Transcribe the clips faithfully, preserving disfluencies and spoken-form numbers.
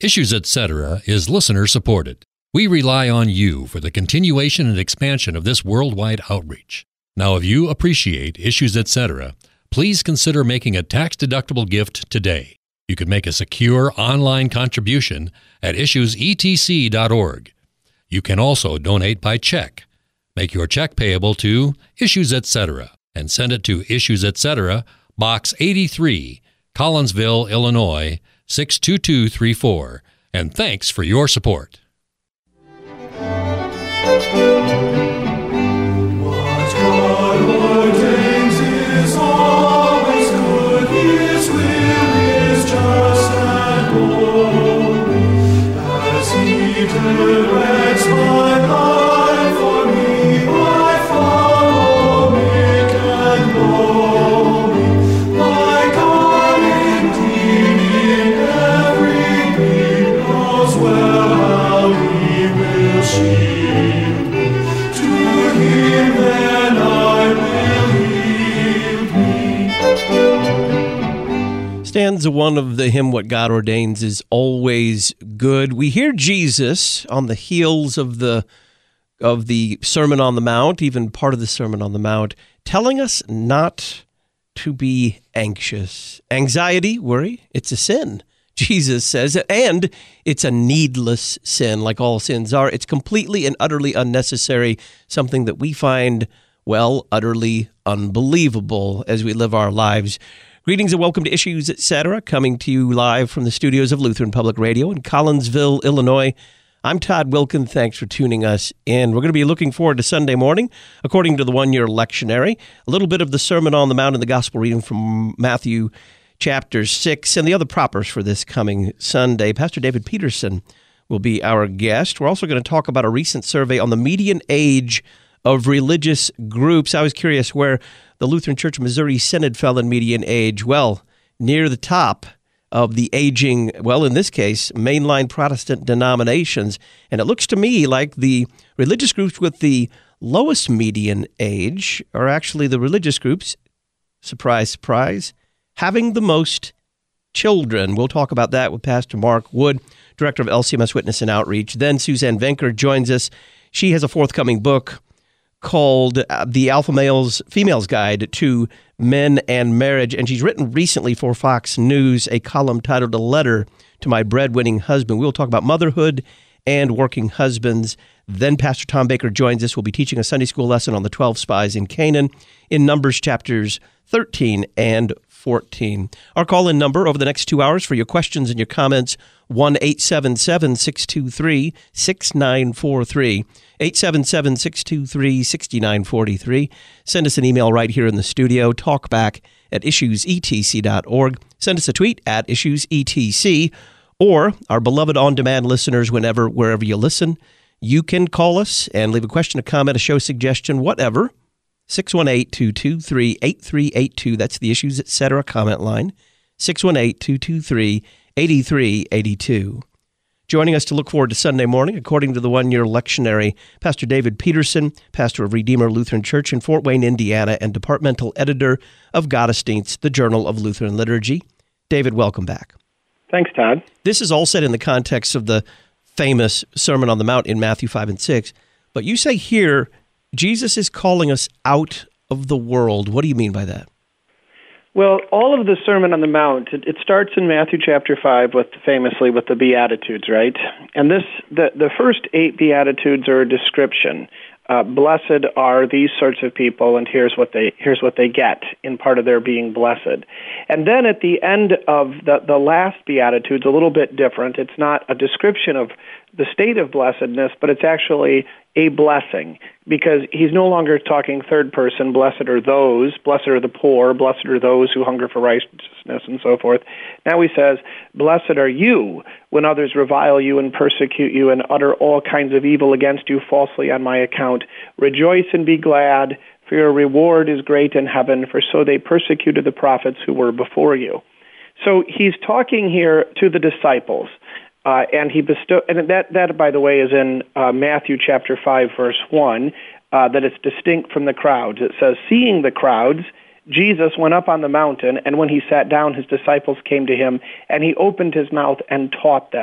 Issues Etc. is listener-supported. We rely on you for the continuation and expansion of this worldwide outreach. Now, if you appreciate Issues Etc., please consider making a tax-deductible gift today. You can make a secure online contribution at issues e t c dot org. You can also donate by check. Make your check payable to Issues Etc. and send it to Issues Etc., Box eighty-three, Collinsville, Illinois, six two two three four. And thanks for your support. Stanza one of the hymn, What God Ordains, is always good. We hear Jesus on the heels of the of the Sermon on the Mount, even part of the Sermon on the Mount, telling us not to be anxious. Anxiety, worry, it's a sin, Jesus says, and it's a needless sin, like all sins are. It's completely and utterly unnecessary, something that we find, well, utterly unbelievable as we live our lives. Greetings and welcome to Issues Etc., coming to you live from the studios of Lutheran Public Radio in Collinsville, Illinois. I'm Todd Wilken. Thanks for tuning us in. We're going to be looking forward to Sunday morning, according to the one-year lectionary, a little bit of the Sermon on the Mount and the Gospel reading from Matthew chapter six, and the other propers for this coming Sunday. Pastor David Peterson will be our guest. We're also going to talk about a recent survey on the median age of religious groups. I was curious where the Lutheran Church of Missouri Synod fell in median age. Well, near the top of the aging, well, in this case, mainline Protestant denominations. And it looks to me like the religious groups with the lowest median age are actually the religious groups, surprise, surprise, having the most children. We'll talk about that with Pastor Mark Wood, Director of L C M S Witness and Outreach. Then Suzanne Venker joins us. She has a forthcoming book called The Alpha Male's Female's Guide to Men and Marriage, and she's written recently for Fox News a column titled A Letter to My Breadwinning Husband. We'll talk about motherhood and working husbands. Then Pastor Tom Baker joins us. We'll be teaching a Sunday school lesson on the twelve spies in Canaan in Numbers chapters thirteen and fourteen. Our call-in number over the next two hours for your questions and your comments, one eight seven seven, six two three, six nine four three, eight seven seven, six two three, six nine four three. Send us an email right here in the studio, talkback at issues e t c dot org. Send us a tweet at issues e t c, or our beloved on-demand listeners, whenever, wherever you listen, you can call us and leave a question, a comment, a show suggestion, whatever, six one eight, two two three, eight three eight two. That's the Issues Etc. comment line, six one eight, two two three, eight three eight two. Joining us to look forward to Sunday morning, according to the one-year lectionary, Pastor David Peterson, pastor of Redeemer Lutheran Church in Fort Wayne, Indiana, and departmental editor of Gottesdienst, the Journal of Lutheran Liturgy. David, welcome back. Thanks, Todd. This is all set in the context of the famous Sermon on the Mount in Matthew five and six, but you say here, Jesus is calling us out of the world. What do you mean by that? Well, all of the Sermon on the Mount, it, it starts in Matthew chapter five with famously with the Beatitudes, right? And this the, the first eight Beatitudes are a description. Uh, blessed are these sorts of people, and here's what they here's what they get in part of their being blessed. And then at the end of the, the last Beatitudes, a little bit different. It's not a description of the state of blessedness, but it's actually a blessing, because he's no longer talking third person, blessed are those, blessed are the poor, blessed are those who hunger for righteousness, and so forth. Now he says, blessed are you when others revile you and persecute you and utter all kinds of evil against you falsely on my account. Rejoice and be glad, for your reward is great in heaven, for so they persecuted the prophets who were before you. So he's talking here to the disciples. Uh, and he bestowed, and that, that, by the way, is in uh, Matthew chapter five, verse one, uh, that it's distinct from the crowds. It says, seeing the crowds, Jesus went up on the mountain, and when he sat down, his disciples came to him, and he opened his mouth and taught them.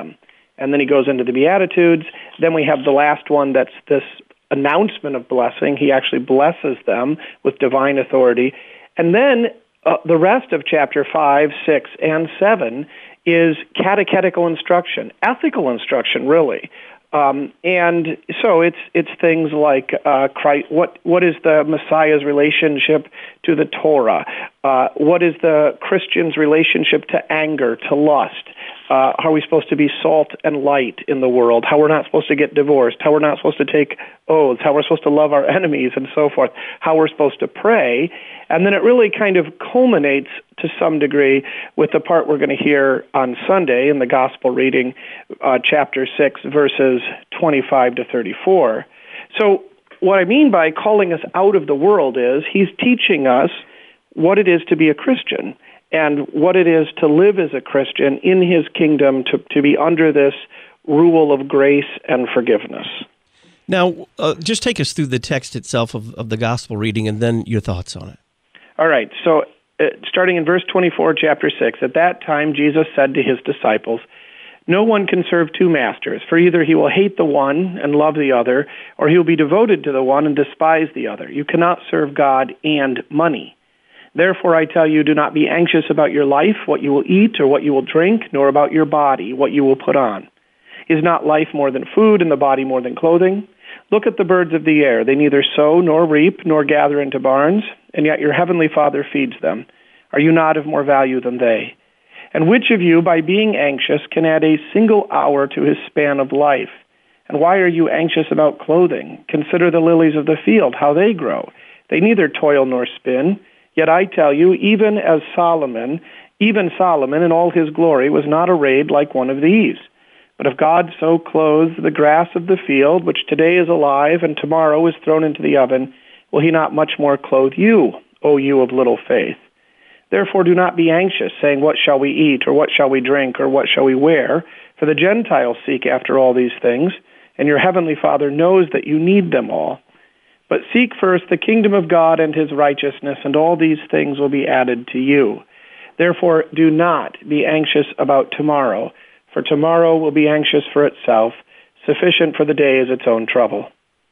and then he goes into the Beatitudes. Then we have the last one that's this announcement of blessing. He actually blesses them with divine authority. And then uh, the rest of chapter five, six, and seven is catechetical instruction, ethical instruction, really. Um, and so it's it's things like uh, Christ, what what is the Messiah's relationship to the Torah? Uh, what is the Christian's relationship to anger, to lust? Uh, how are we supposed to be salt and light in the world? How we're not supposed to get divorced? How we're not supposed to take oaths? How we're supposed to love our enemies and so forth? How we're supposed to pray? And then it really kind of culminates to some degree with the part we're going to hear on Sunday in the Gospel reading, uh, chapter six, verses twenty-five to thirty-four. So what I mean by calling us out of the world is he's teaching us what it is to be a Christian and what it is to live as a Christian in his kingdom, to, to be under this rule of grace and forgiveness. Now, uh, just take us through the text itself of, of the gospel reading and then your thoughts on it. All right, so uh, starting in verse twenty-four, chapter six, at that time Jesus said to his disciples, "No one can serve two masters, for either he will hate the one and love the other, or he will be devoted to the one and despise the other. You cannot serve God and money. Therefore, I tell you, do not be anxious about your life, what you will eat or what you will drink, nor about your body, what you will put on. Is not life more than food, and the body more than clothing? Look at the birds of the air. They neither sow nor reap nor gather into barns, and yet your heavenly Father feeds them. Are you not of more value than they? And which of you, by being anxious, can add a single hour to his span of life? And why are you anxious about clothing? Consider the lilies of the field, how they grow. They neither toil nor spin. Yet I tell you, even as Solomon, even Solomon in all his glory was not arrayed like one of these. But if God so clothes the grass of the field, which today is alive and tomorrow is thrown into the oven, will he not much more clothe you, O you of little faith? Therefore do not be anxious, saying, what shall we eat, or what shall we drink, or what shall we wear? For the Gentiles seek after all these things, and your heavenly Father knows that you need them all. But seek first the kingdom of God and his righteousness, and all these things will be added to you. Therefore, do not be anxious about tomorrow, for tomorrow will be anxious for itself. Sufficient for the day is its own trouble.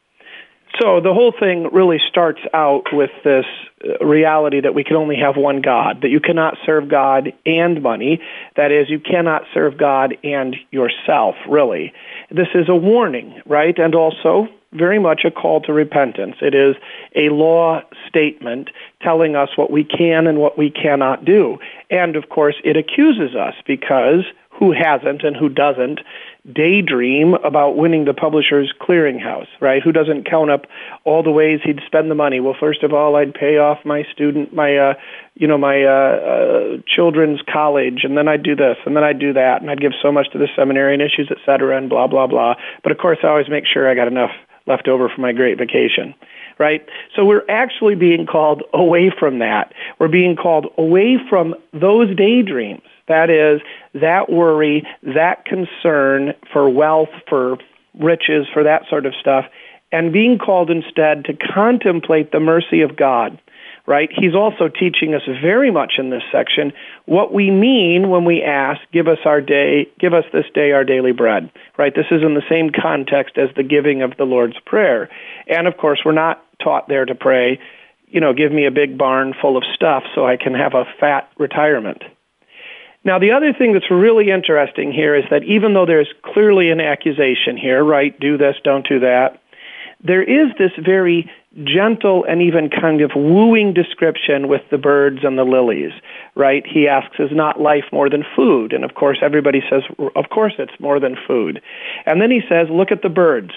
So the whole thing really starts out with this reality that we can only have one God, that you cannot serve God and money. That is, you cannot serve God and yourself, really. This is a warning, right? And also very much a call to repentance. It is a law statement telling us what we can and what we cannot do. And, of course, it accuses us because who hasn't and who doesn't daydream about winning the Publishers Clearinghouse, right? Who doesn't count up all the ways he'd spend the money? Well, first of all, I'd pay off my student, my, uh, you know, my uh, uh, children's college, and then I'd do this, and then I'd do that, and I'd give so much to the seminary and issues, et cetera, and blah, blah, blah. But, of course, I always make sure I got enough left over for my great vacation, right? So we're actually being called away from that. We're being called away from those daydreams. That is, that worry, that concern for wealth, for riches, for that sort of stuff, and being called instead to contemplate the mercy of God, right? He's also teaching us very much in this section what we mean when we ask, give us our day, give us this day our daily bread, right? This is in the same context as the giving of the Lord's Prayer. And of course, we're not taught there to pray, you know, give me a big barn full of stuff so I can have a fat retirement. Now, the other thing that's really interesting here is that even though there's clearly an accusation here, right, do this, don't do that, there is this very gentle and even kind of wooing description with the birds and the lilies, right? He asks, is not life more than food? And of course, everybody says, of course it's more than food. And then he says, look at the birds.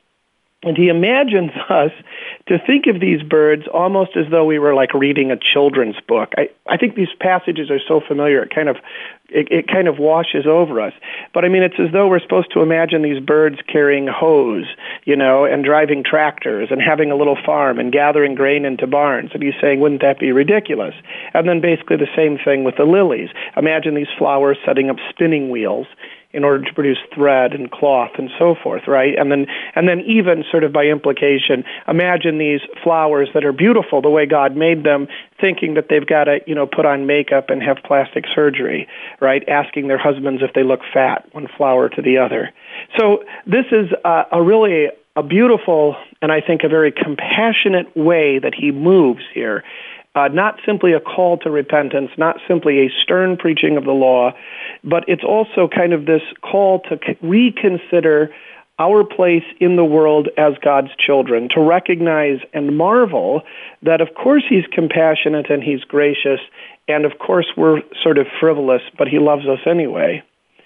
And he imagines us to think of these birds almost as though we were like reading a children's book. I, I think these passages are so familiar, it kind of it, it kind of washes over us. But I mean, it's as though we're supposed to imagine these birds carrying hoes, you know, and driving tractors and having a little farm and gathering grain into barns. And he's saying, wouldn't that be ridiculous? And then basically the same thing with the lilies. Imagine these flowers setting up spinning wheels in order to produce thread and cloth and so forth, right? And then, and then even sort of by implication, imagine these flowers that are beautiful the way God made them, thinking that they've got to, you know, put on makeup and have plastic surgery, right? Asking their husbands if they look fat, one flower to the other. So this is a, a really a beautiful and I think a very compassionate way that he moves here. Uh, not simply a call to repentance, not simply a stern preaching of the law, but it's also kind of this call to reconsider our place in the world as God's children, to recognize and marvel that, of course, he's compassionate and he's gracious, and, of course, we're sort of frivolous, but he loves us anyway.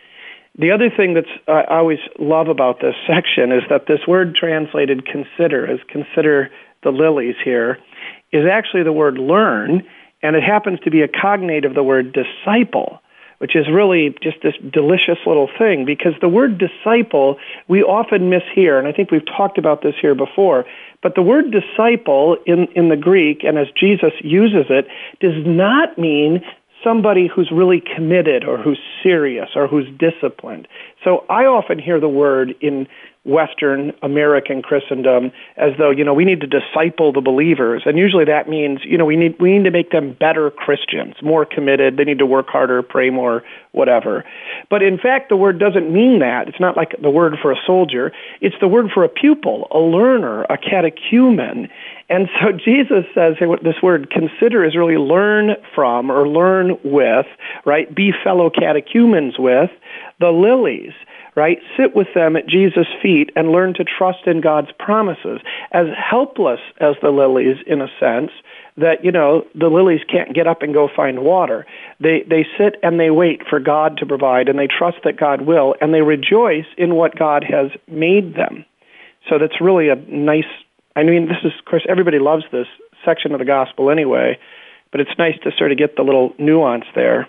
The other thing that uh, I always love about this section is that this word translated consider, as consider the lilies here, is actually the word learn, and it happens to be a cognate of the word disciple, which is really just this delicious little thing, because the word disciple we often miss here, and I think we've talked about this here before, but the word disciple in, in the Greek, and as Jesus uses it, does not mean somebody who's really committed or who's serious or who's disciplined. So I often hear the word in Western American Christendom as though, you know, we need to disciple the believers. And usually that means, you know, we need we need to make them better Christians, more committed. They need to work harder, pray more, whatever. But in fact, the word doesn't mean that. It's not like the word for a soldier. It's the word for a pupil, a learner, a catechumen. And so Jesus says here, what this word consider is really learn from or learn with, right? Be fellow catechumens with the lilies. Right? Sit with them at Jesus' feet and learn to trust in God's promises. As helpless as the lilies, in a sense, that, you know, the lilies can't get up and go find water. They they sit and they wait for God to provide, and they trust that God will, and they rejoice in what God has made them. So that's really a nice, I mean, this is, of course, everybody loves this section of the gospel anyway, but it's nice to sort of get the little nuance there.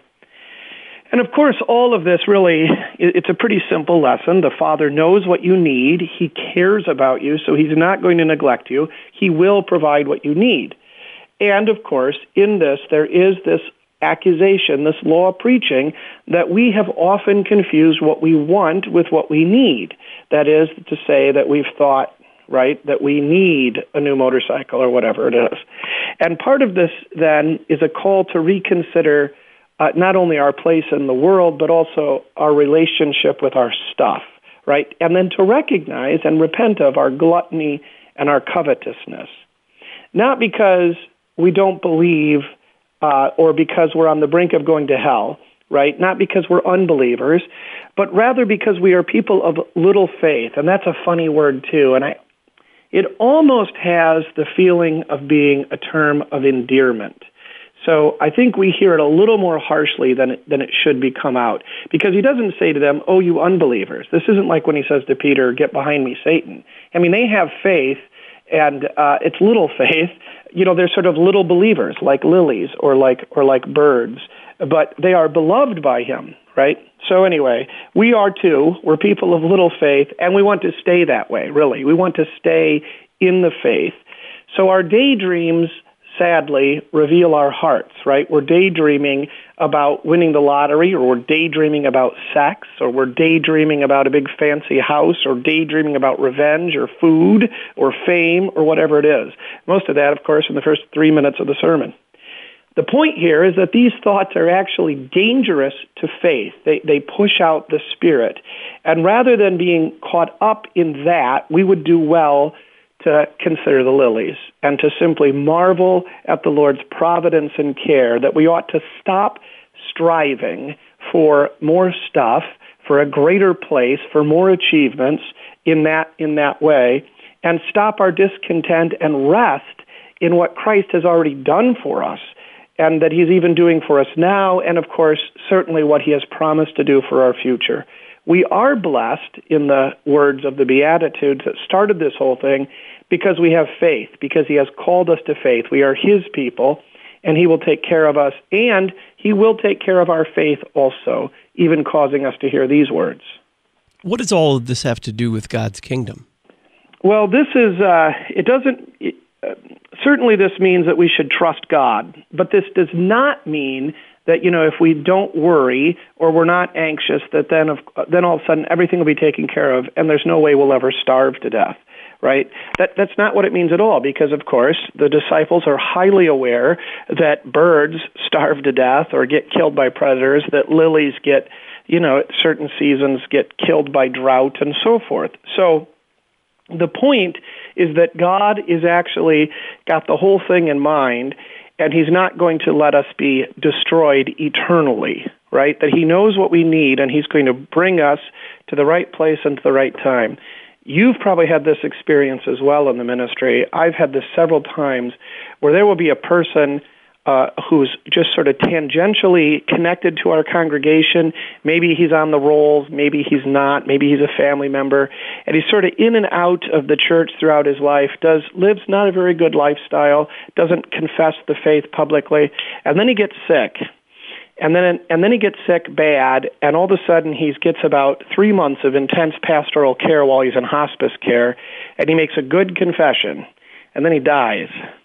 And of course, all of this really, it's a pretty simple lesson. The Father knows what you need. He cares about you, so he's not going to neglect you. He will provide what you need. And of course, in this, there is this accusation, this law preaching, that we have often confused what we want with what we need. That is to say that we've thought, right, that we need a new motorcycle or whatever it is. And part of this, then, is a call to reconsider Uh, not only our place in the world, but also our relationship with our stuff, right? And then to recognize and repent of our gluttony and our covetousness. Not because we don't believe uh, or because we're on the brink of going to hell, right? Not because we're unbelievers, but rather because we are people of little faith. And that's a funny word, too. And I, it almost has the feeling of being a term of endearment. So I think we hear it a little more harshly than it, than it should be come out, because he doesn't say to them, oh, you unbelievers. This isn't like when he says to Peter, get behind me, Satan. I mean, they have faith, and uh, it's little faith. You know, they're sort of little believers, like lilies or like or like birds, but they are beloved by him, right? So anyway, we are too. We're people of little faith, and we want to stay that way, really. We want to stay in the faith. So our daydreams, sadly, reveal our hearts, right? We're daydreaming about winning the lottery, or we're daydreaming about sex, or we're daydreaming about a big fancy house, or daydreaming about revenge, or food, or fame, or whatever it is. Most of that, of course, in the first three minutes of the sermon. The point here is that these thoughts are actually dangerous to faith. They, they push out the Spirit. And rather than being caught up in that, we would do well to consider the lilies and to simply marvel at the Lord's providence and care, that we ought to stop striving for more stuff, for a greater place, for more achievements in that in that way, and stop our discontent and rest in what Christ has already done for us, and that he's even doing for us now, and of course, certainly what he has promised to do for our future. We are blessed, in the words of the Beatitudes that started this whole thing, because we have faith, because he has called us to faith. We are his people, and he will take care of us, and he will take care of our faith also, even causing us to hear these words. What does all of this have to do with God's kingdom? Well, this is, uh, it doesn't, it, uh, certainly this means that we should trust God, but this does not mean that, you know, if we don't worry or we're not anxious, that then, of, then all of a sudden everything will be taken care of and there's no way we'll ever starve to death, right? That That's not what it means at all, because, of course, the disciples are highly aware that birds starve to death or get killed by predators, that lilies get, you know, at certain seasons get killed by drought and so forth. So the point is that God is actually got the whole thing in mind, and he's not going to let us be destroyed eternally, right? That he knows what we need, and he's going to bring us to the right place and to the right time. You've probably had this experience as well in the ministry. I've had this several times where there will be a person uh, who's just sort of tangentially connected to our congregation. Maybe he's on the rolls, maybe he's not, maybe he's a family member, and he's sort of in and out of the church throughout his life, does lives not a very good lifestyle, doesn't confess the faith publicly, and then he gets sick. And then and then he gets sick bad, and all of a sudden he gets about three months of intense pastoral care while he's in hospice care, and he makes a good confession, and then he dies.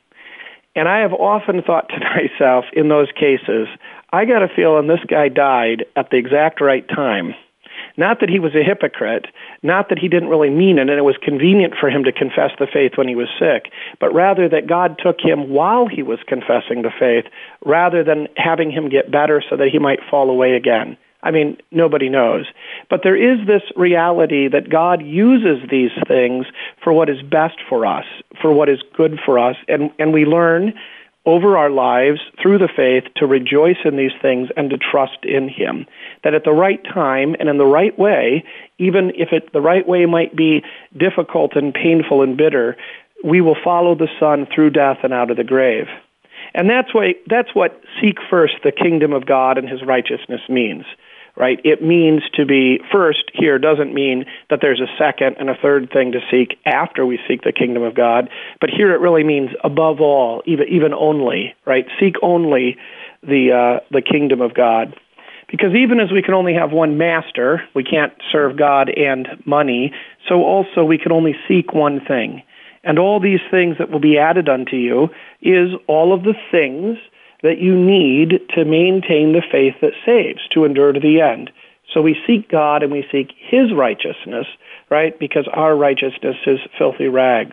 And I have often thought to myself in those cases, I got a feeling this guy died at the exact right time. Not that he was a hypocrite, not that he didn't really mean it and it was convenient for him to confess the faith when he was sick, but rather that God took him while he was confessing the faith rather than having him get better so that he might fall away again. I mean, nobody knows. But there is this reality that God uses these things for what is best for us, for what is good for us, and, and we learn over our lives through the faith to rejoice in these things and to trust in him. That at the right time and in the right way, even if it, the right way might be difficult and painful and bitter, we will follow the Son through death and out of the grave. And that's why, that's what seek first the kingdom of God and his righteousness means. Right? It means to be first here doesn't mean that there's a second and a third thing to seek after we seek the kingdom of God, but here it really means above all, even even only, right? Seek only the uh, the kingdom of God. Because even as we can only have one master, we can't serve God and money, so also we can only seek one thing. And all these things that will be added unto you is all of the things that you need to maintain the faith that saves, to endure to the end. So we seek God and we seek his righteousness, right? Because our righteousness is filthy rags.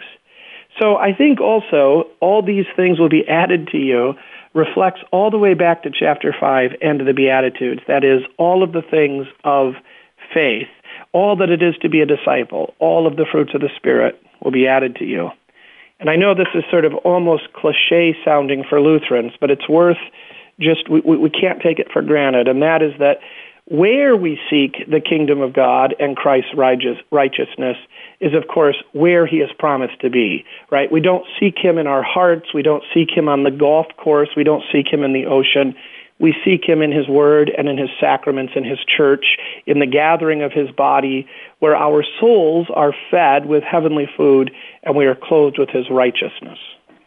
So I think also all these things will be added to you reflects all the way back to chapter five and to the Beatitudes. That is, all of the things of faith, all that it is to be a disciple, all of the fruits of the Spirit will be added to you. And I know this is sort of almost cliche sounding for Lutherans, but it's worth just, we, we can't take it for granted, and that is that where we seek the kingdom of God and Christ's righteous, righteousness is, of course, where he has promised to be, right? We don't seek him in our hearts. We don't seek him on the golf course. We don't seek him in the ocean. We seek him in his word and in his sacraments, in his church, in the gathering of his body, where our souls are fed with heavenly food and we are clothed with his righteousness.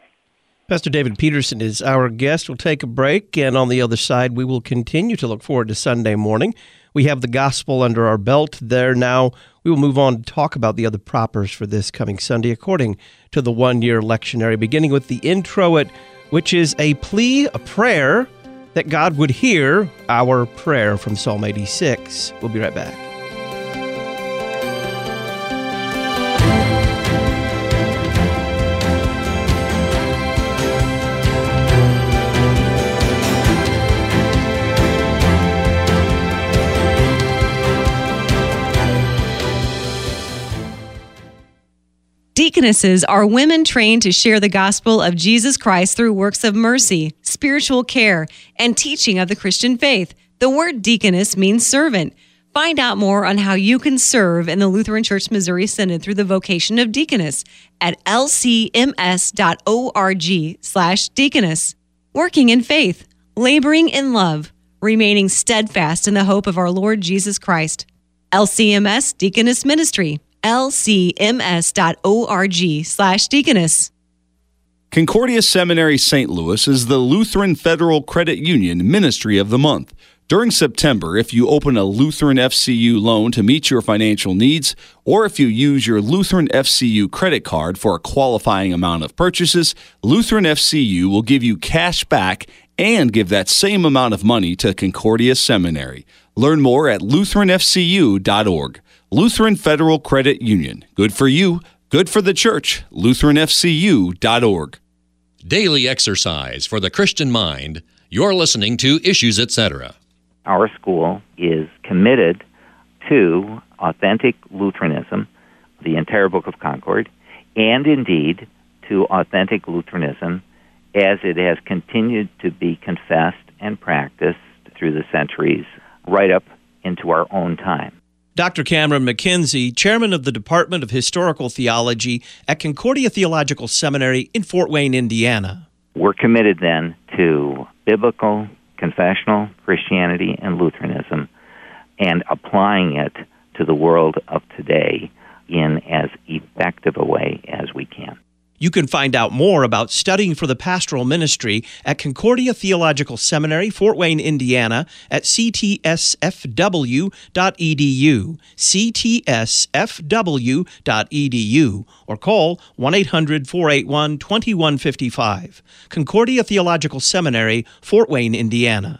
Pastor David Peterson is our guest. We'll take a break, and on the other side, we will continue to look forward to Sunday morning. We have the gospel under our belt there now. We will move on to talk about the other propers for this coming Sunday according to the one-year lectionary, beginning with the introit, which is a plea, a prayer, that God would hear our prayer from Psalm eighty-six. We'll be right back. Deaconesses are women trained to share the gospel of Jesus Christ through works of mercy, spiritual care, and teaching of the Christian faith. The word deaconess means servant. Find out more on how you can serve in the Lutheran Church Missouri Synod through the vocation of deaconess at lcms.org slash deaconess. Working in faith, laboring in love, remaining steadfast in the hope of our Lord Jesus Christ. L C M S Deaconess Ministry. lcms.org slash deaconess. Concordia Seminary Saint Louis is the Lutheran Federal Credit Union Ministry of the Month. During September, if you open a Lutheran F C U loan to meet your financial needs, or if you use your Lutheran F C U credit card for a qualifying amount of purchases, Lutheran F C U will give you cash back and give that same amount of money to Concordia Seminary. Learn more at Lutheran F C U dot org. Lutheran Federal Credit Union. Good for you, good for the church. Lutheran F C U dot org. Daily exercise for the Christian mind. You're listening to Issues, et cetera. Our school is committed to authentic Lutheranism, the entire Book of Concord, and indeed to authentic Lutheranism as it has continued to be confessed and practiced through the centuries, right up into our own time. Doctor Cameron McKenzie, chairman of the Department of Historical Theology at Concordia Theological Seminary in Fort Wayne, Indiana. We're committed then to biblical, confessional Christianity and Lutheranism and applying it to the world of today in as effective a way as we can. You can find out more about studying for the pastoral ministry at Concordia Theological Seminary, Fort Wayne, Indiana, at c t s f w dot e d u, c t s f w dot e d u, or call one eight hundred, four eight one, two one five five. Concordia Theological Seminary, Fort Wayne, Indiana.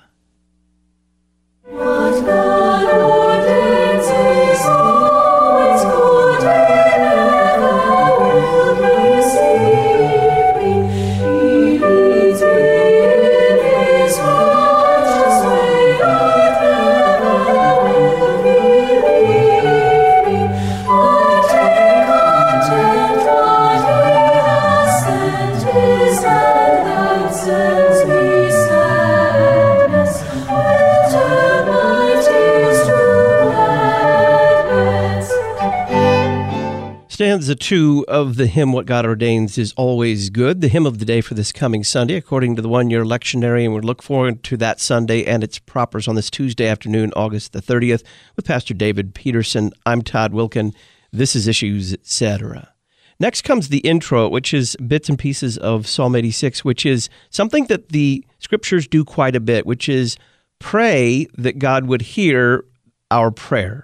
What God ordains is always good, and never will deceive me. He leads me in His righteous way, and never will He leave me. I take content what He has sent His hand that sends me sadness. Will turn my tears to gladness. Stanza two of the hymn, What God Ordains is Always Good, the hymn of the day for this coming Sunday, according to the one-year lectionary, and we look forward to that Sunday and its propers on this Tuesday afternoon, August the thirtieth, with Pastor David Peterson. I'm Todd Wilkin. This is Issues, et cetera. Next comes the intro, which is bits and pieces of Psalm eighty-six, which is something that the Scriptures do quite a bit, which is pray that God would hear our prayer.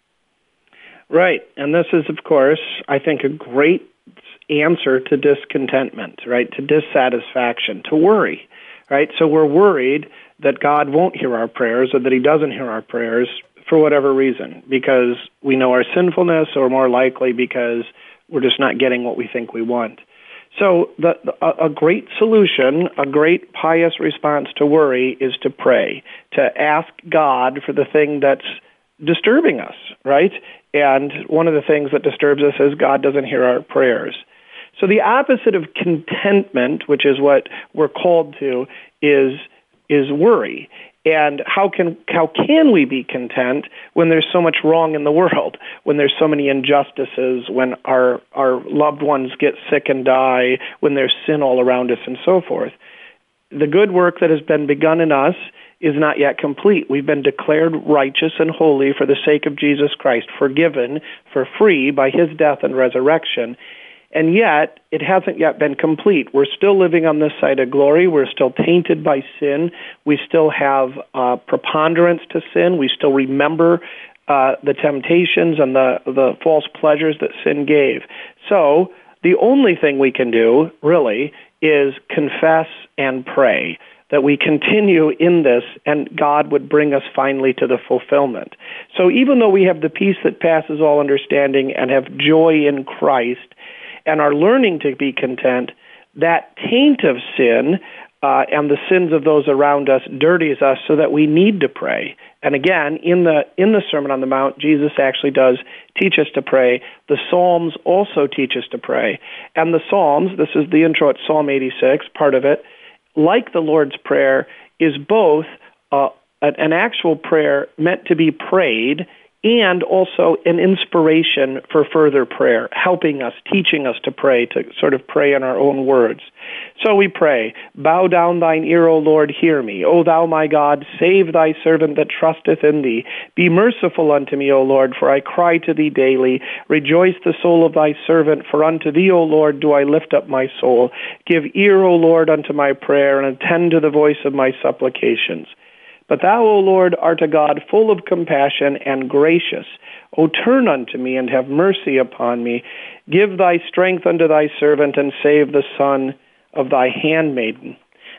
Right. And this is, of course, I think, a great answer to discontentment, right? To dissatisfaction, to worry, right? So we're worried that God won't hear our prayers or that He doesn't hear our prayers for whatever reason, because we know our sinfulness, or more likely because we're just not getting what we think we want. So the, the, a great solution, a great pious response to worry is to pray, to ask God for the thing that's disturbing us, right? And one of the things that disturbs us is God doesn't hear our prayers. So the opposite of contentment, which is what we're called to, is is worry. And how can how can we be content when there's so much wrong in the world, when there's so many injustices, when our our loved ones get sick and die, when there's sin all around us and so forth? The good work that has been begun in us is not yet complete. We've been declared righteous and holy for the sake of Jesus Christ, forgiven for free by His death and resurrection. And yet, it hasn't yet been complete. We're still living on this side of glory. We're still tainted by sin. We still have uh, preponderance to sin. We still remember uh, the temptations and the, the false pleasures that sin gave. So, the only thing we can do, really, is confess and pray that we continue in this and God would bring us finally to the fulfillment. So even though we have the peace that passes all understanding and have joy in Christ and are learning to be content, that taint of sin uh, and the sins of those around us dirties us so that we need to pray. And again, in the in the Sermon on the Mount, Jesus actually does teach us to pray. The Psalms also teach us to pray. And the Psalms, this is the intro at Psalm eighty-six, part of it, like the Lord's Prayer, is both uh, an actual prayer meant to be prayed and also an inspiration for further prayer, helping us, teaching us to pray, to sort of pray in our own words. So we pray, bow down thine ear, O Lord, hear me. O thou my God, save thy servant that trusteth in thee. Be merciful unto me, O Lord, for I cry to thee daily. Rejoice the soul of thy servant, for unto thee, O Lord, do I lift up my soul. Give ear, O Lord, unto my prayer, and attend to the voice of my supplications. But thou, O Lord, art a God full of compassion and gracious. O turn unto me and have mercy upon me. Give thy strength unto thy servant and save the son of thy handmaiden.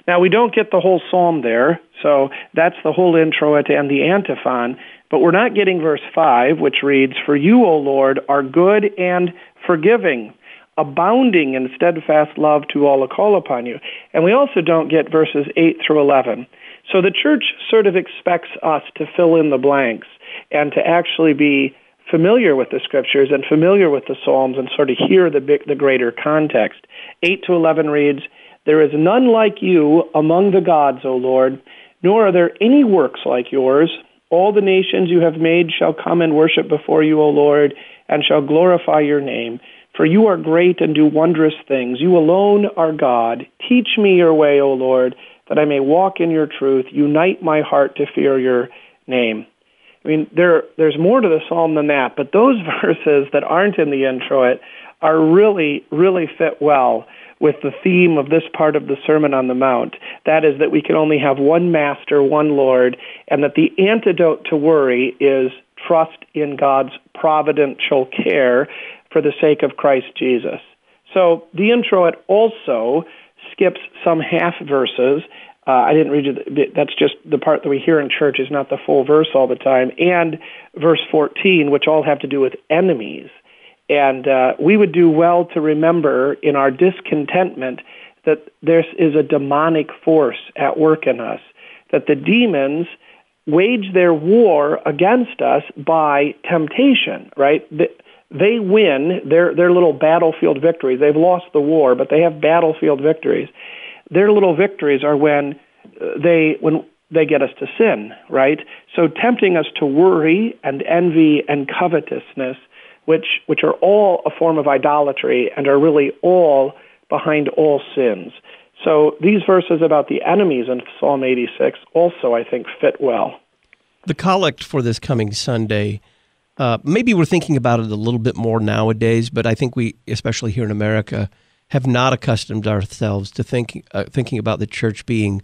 Now, we don't get the whole psalm there, so that's the whole introit and the antiphon, but we're not getting verse five, which reads, "For you, O Lord, are good and forgiving, abounding in steadfast love to all who call upon you." And we also don't get verses eight through eleven. So the church sort of expects us to fill in the blanks and to actually be familiar with the scriptures and familiar with the Psalms and sort of hear the big, the greater context. eight to eleven reads, "There is none like you among the gods, O Lord, nor are there any works like yours. All the nations you have made shall come and worship before you, O Lord, and shall glorify your name. For you are great and do wondrous things. You alone are God. Teach me your way, O Lord, that I may walk in your truth. Unite my heart to fear your name." I mean, there there's more to the psalm than that, but those verses that aren't in the introit are really, really fit well with the theme of this part of the Sermon on the Mount. That is that we can only have one master, one Lord, and that the antidote to worry is trust in God's providential care for the sake of Christ Jesus. So the introit also skips some half verses. Uh, I didn't read you. That's just the part that we hear in church, is not the full verse all the time. And verse fourteen, which all have to do with enemies. And uh, we would do well to remember in our discontentment that there is a demonic force at work in us, that the demons wage their war against us by temptation, right? They win their, their little battlefield victories. They've lost the war, but they have battlefield victories. Their little victories are when they when they get us to sin, right? So tempting us to worry and envy and covetousness, which which are all a form of idolatry and are really all behind all sins. So these verses about the enemies in Psalm eighty-six also, I think, fit well. The collect for this coming Sunday, uh, maybe we're thinking about it a little bit more nowadays, but I think we, especially here in America, have not accustomed ourselves to think, uh, thinking about the church being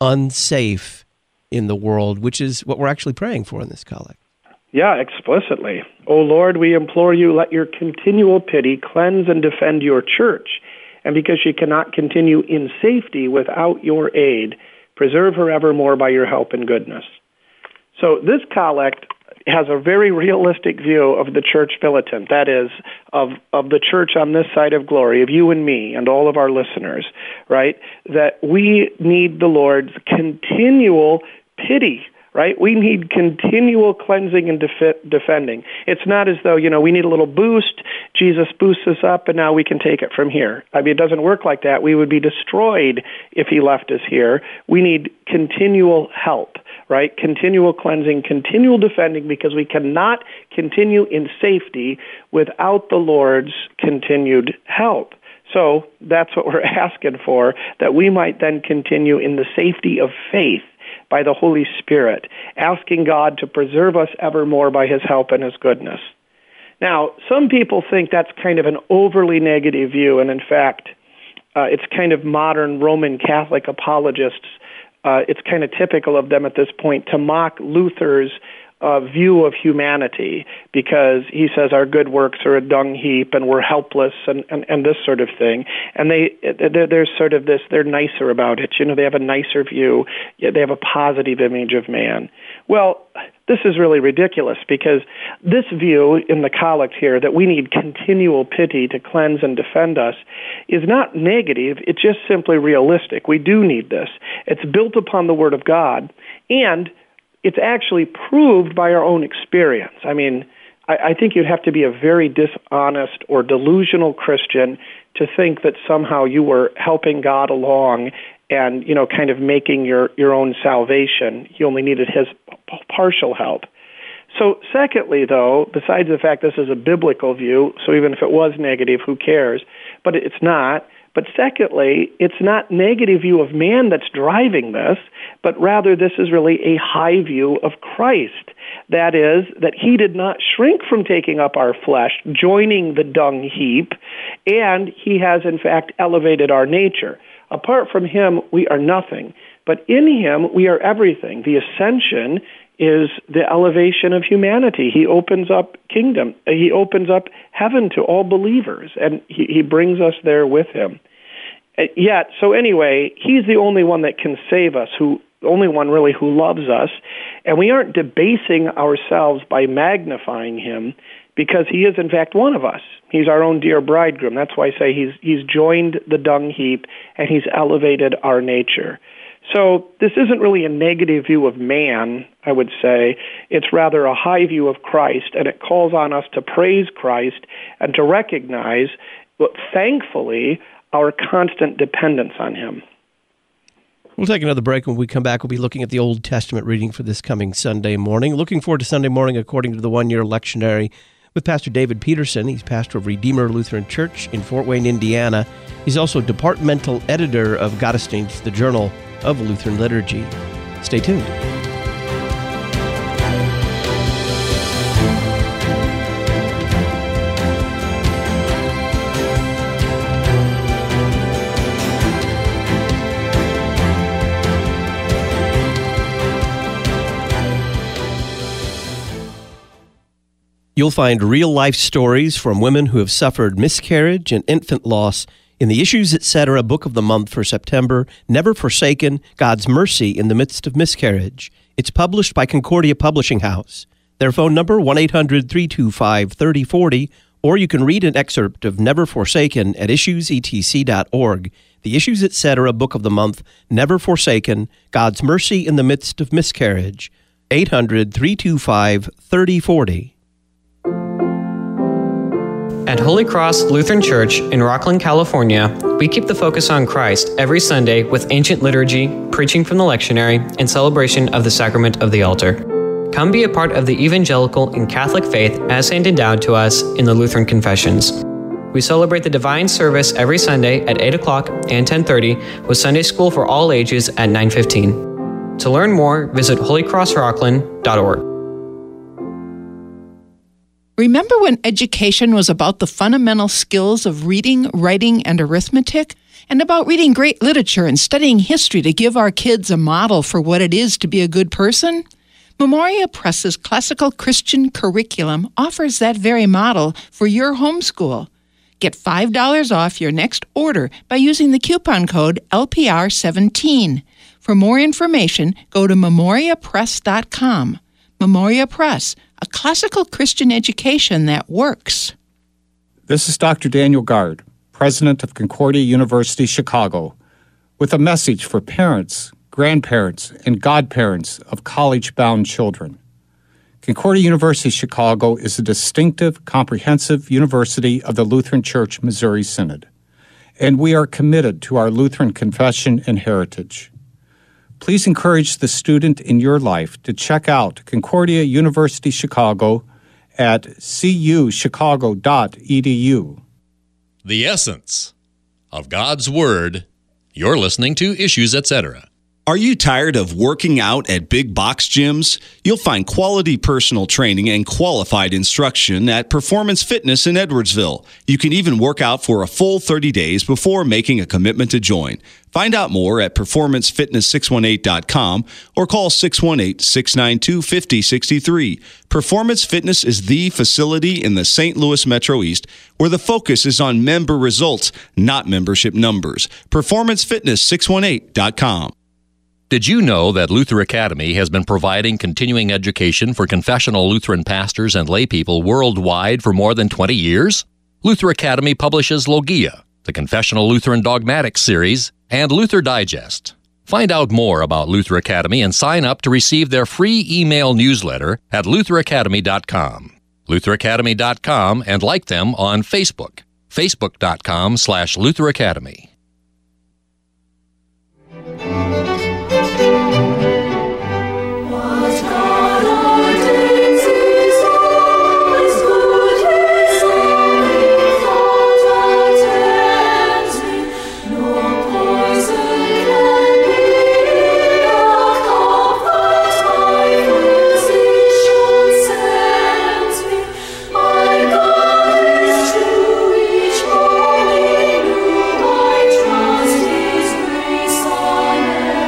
unsafe in the world, which is what we're actually praying for in this collect. Yeah, explicitly. O Lord, we implore you, let your continual pity cleanse and defend your church. And because she cannot continue in safety without your aid, preserve her evermore by your help and goodness. So this collect has a very realistic view of the church militant, that is, of, of the church on this side of glory, of you and me and all of our listeners, right? That we need the Lord's continual pity, right? We need continual cleansing and def- defending. It's not as though, you know, we need a little boost, Jesus boosts us up, and now we can take it from here. I mean, it doesn't work like that. We would be destroyed if he left us here. We need continual help, right? Continual cleansing, continual defending, because we cannot continue in safety without the Lord's continued help. So that's what we're asking for, that we might then continue in the safety of faith by the Holy Spirit, asking God to preserve us evermore by his help and his goodness. Now, some people think that's kind of an overly negative view, and in fact, uh, it's kind of modern Roman Catholic apologists. Uh, it's kind of typical of them at this point to mock Luther's uh, view of humanity, because he says our good works are a dung heap and we're helpless and, and, and this sort of thing. And they, there's sort of this, they're nicer about it. You know, they have a nicer view. They have a positive image of man. Well, this is really ridiculous, because this view in the collect here, that we need continual pity to cleanse and defend us, is not negative. It's just simply realistic. We do need this. It's built upon the Word of God, and it's actually proved by our own experience. I mean, I, I think you'd have to be a very dishonest or delusional Christian to think that somehow you were helping God along and, you know, kind of making your, your own salvation. You only needed his p- partial help. So secondly, though, besides the fact this is a biblical view, so even if it was negative, who cares? But it's not. But secondly, it's not negative view of man that's driving this, but rather this is really a high view of Christ. That is, that he did not shrink from taking up our flesh, joining the dung heap, and he has in fact elevated our nature. Apart from him, we are nothing. But in him, we are everything. The ascension is the elevation of humanity. He opens up kingdom. He opens up heaven to all believers, and he, he brings us there with him. Uh, Yet, so anyway, he's the only one that can save us, who only one really who loves us, and we aren't debasing ourselves by magnifying him, because he is in fact one of us. He's our own dear bridegroom. That's why I say he's he's joined the dung heap and he's elevated our nature. So this isn't really a negative view of man, I would say. It's rather a high view of Christ, and it calls on us to praise Christ and to recognize, thankfully, our constant dependence on him. We'll take another break. When we come back, we'll be looking at the Old Testament reading for this coming Sunday morning. Looking forward to Sunday morning according to the one-year lectionary with Pastor David Peterson. He's pastor of Redeemer Lutheran Church in Fort Wayne, Indiana. He's also departmental editor of Gottesdienst, the Journal of Lutheran Liturgy. Stay tuned. You'll find real-life stories from women who have suffered miscarriage and infant loss in the Issues Etc. Book of the Month for September, Never Forsaken, God's Mercy in the Midst of Miscarriage. It's published by Concordia Publishing House. Their phone number, one eight hundred, three two five, three oh four oh, or you can read an excerpt of Never Forsaken at issues e t c dot org. The Issues Etc. Book of the Month, Never Forsaken, God's Mercy in the Midst of Miscarriage. eight hundred, three two five, three oh four oh. At Holy Cross Lutheran Church in Rocklin, California, we keep the focus on Christ every Sunday with ancient liturgy, preaching from the lectionary, and celebration of the sacrament of the altar. Come be a part of the evangelical and Catholic faith as handed down to us in the Lutheran Confessions. We celebrate the divine service every Sunday at eight o'clock and ten thirty with Sunday school for all ages at nine fifteen. To learn more, visit holy cross rocklin dot org. Remember when education was about the fundamental skills of reading, writing, and arithmetic? And about reading great literature and studying history to give our kids a model for what it is to be a good person? Memoria Press's classical Christian curriculum offers that very model for your homeschool. Get five dollars off your next order by using the coupon code L P R seventeen. For more information, go to memoria press dot com. Memoria Press, a classical Christian education that works. This is Doctor Daniel Gard, president of Concordia University Chicago, with a message for parents, grandparents, and godparents of college-bound children. Concordia University Chicago is a distinctive, comprehensive university of the Lutheran Church Missouri Synod, and we are committed to our Lutheran confession and heritage. Please encourage the student in your life to check out Concordia University Chicago at c u chicago dot e d u. The essence of God's Word. You're listening to Issues Etc. Are you tired of working out at big box gyms? You'll find quality personal training and qualified instruction at Performance Fitness in Edwardsville. You can even work out for a full thirty days before making a commitment to join. Find out more at performance fitness six one eight dot com or call six one eight, six nine two, five oh six three. Performance Fitness is the facility in the Saint Louis Metro East where the focus is on member results, not membership numbers. performance fitness six one eight dot com. Did you know that Luther Academy has been providing continuing education for confessional Lutheran pastors and laypeople worldwide for more than twenty years? Luther Academy publishes Logia, the Confessional Lutheran Dogmatics series, and Luther Digest. Find out more about Luther Academy and sign up to receive their free email newsletter at luther academy dot com. luther academy dot com and like them on Facebook, facebook dot com slash Luther Academy. Trust His grace on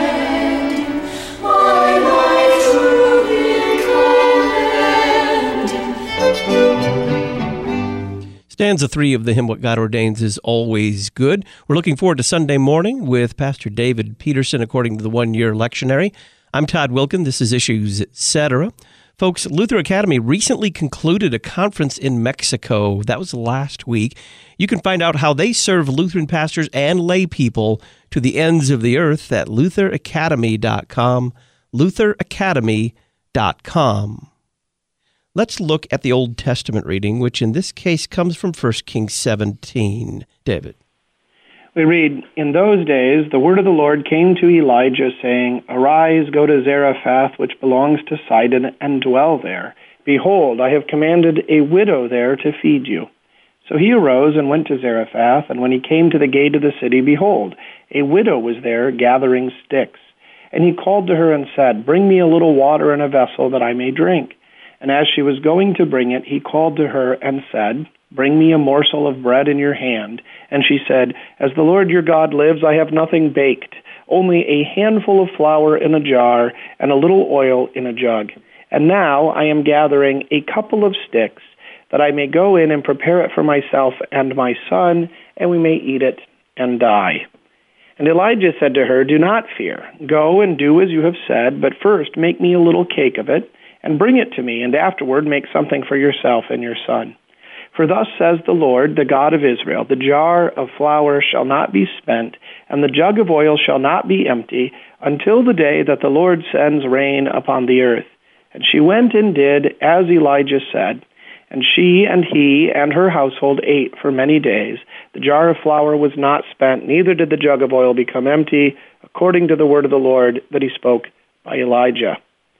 Stanza three of the hymn, What God Ordains is Always Good. We're looking forward to Sunday morning with Pastor David Peterson, according to the one-year lectionary. I'm Todd Wilkin. This is Issues, et cetera. Folks, Luther Academy recently concluded a conference in Mexico. That was last week. You can find out how they serve Lutheran pastors and lay people to the ends of the earth at luther academy dot com, luther academy dot com. Let's look at the Old Testament reading, which in this case comes from First Kings seventeen. David. We read, "In those days the word of the Lord came to Elijah, saying, Arise, go to Zarephath, which belongs to Sidon, and dwell there. Behold, I have commanded a widow there to feed you. So he arose and went to Zarephath, and when he came to the gate of the city, behold, a widow was there gathering sticks. And he called to her and said, Bring me a little water in a vessel that I may drink. And as she was going to bring it, he called to her and said, Bring me a morsel of bread in your hand. And she said, As the Lord your God lives, I have nothing baked, only a handful of flour in a jar and a little oil in a jug. And now I am gathering a couple of sticks, that I may go in and prepare it for myself and my son, and we may eat it and die. And Elijah said to her, Do not fear. Go and do as you have said, but first make me a little cake of it, and bring it to me, and afterward make something for yourself and your son. For thus says the Lord, the God of Israel, the jar of flour shall not be spent, and the jug of oil shall not be empty, until the day that the Lord sends rain upon the earth. And she went and did as Elijah said, and she and he and her household ate for many days. The jar of flour was not spent, neither did the jug of oil become empty, according to the word of the Lord that he spoke by Elijah."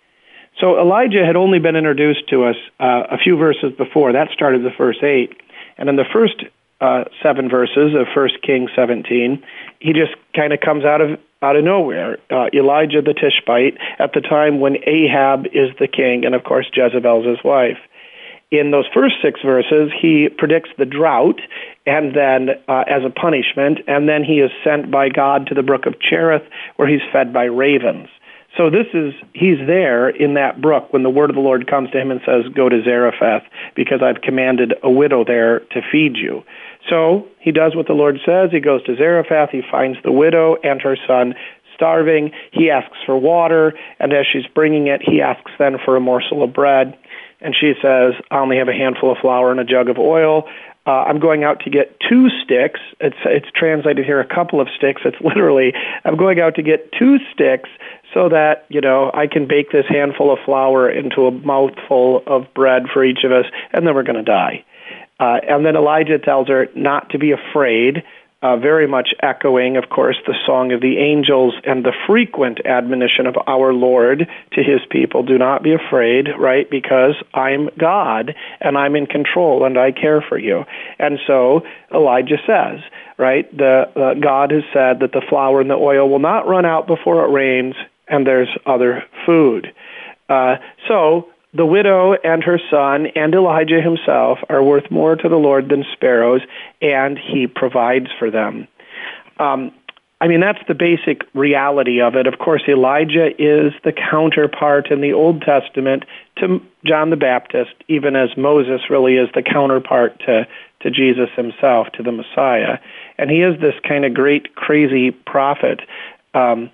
So Elijah had only been introduced to us uh, a few verses before. That started the first eight. And in the first uh, seven verses of First Kings seventeen, he just kind of comes out of out of nowhere. Uh, Elijah the Tishbite, at the time when Ahab is the king, and of course Jezebel's his wife. In those first six verses, he predicts the drought, and then uh, as a punishment, and then he is sent by God to the brook of Cherith, where he's fed by ravens. So this is, he's there in that brook when the word of the Lord comes to him and says, Go to Zarephath, because I've commanded a widow there to feed you. So he does what the Lord says. He goes to Zarephath. He finds the widow and her son starving. He asks for water, and as she's bringing it, he asks then for a morsel of bread. And she says, I only have a handful of flour and a jug of oil. Uh, I'm going out to get two sticks. It's it's translated here a couple of sticks. It's literally, I'm going out to get two sticks so that, you know, I can bake this handful of flour into a mouthful of bread for each of us, and then we're going to die. Uh, and then Elijah tells her not to be afraid, uh, very much echoing, of course, the song of the angels and the frequent admonition of our Lord to his people. Do not be afraid, right, because I'm God, and I'm in control, and I care for you. And so Elijah says, right, the uh, God has said that the flour and the oil will not run out before it rains, and there's other food. Uh, so the widow and her son and Elijah himself are worth more to the Lord than sparrows, and he provides for them. Um, I mean, that's the basic reality of it. Of course, Elijah is the counterpart in the Old Testament to John the Baptist, even as Moses really is the counterpart to, to Jesus himself, to the Messiah. And he is this kind of great, crazy prophet. Um,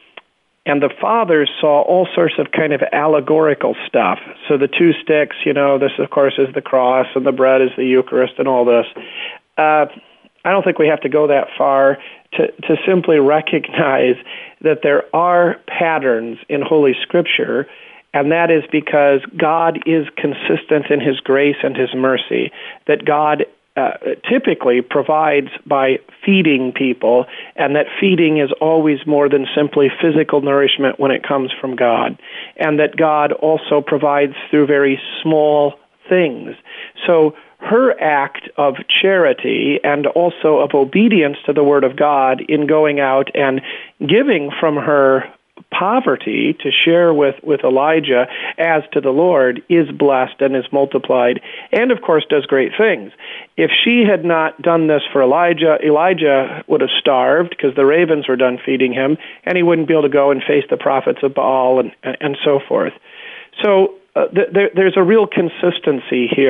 And the fathers saw all sorts of kind of allegorical stuff. So the two sticks, you know, this, of course, is the cross, and the bread is the Eucharist, and all this. Uh, I don't think we have to go that far to, to simply recognize that there are patterns in Holy Scripture, and that is because God is consistent in his grace and his mercy, that God Uh, typically provides by feeding people, and that feeding is always more than simply physical nourishment when it comes from God, and that God also provides through very small things. So her act of charity and also of obedience to the Word of God in going out and giving from her poverty to share with, with Elijah as to the Lord is blessed and is multiplied, and of course does great things. If she had not done this for Elijah, Elijah would have starved because the ravens were done feeding him, and he wouldn't be able to go and face the prophets of Baal and, and so forth. So uh, th- there, there's a real consistency here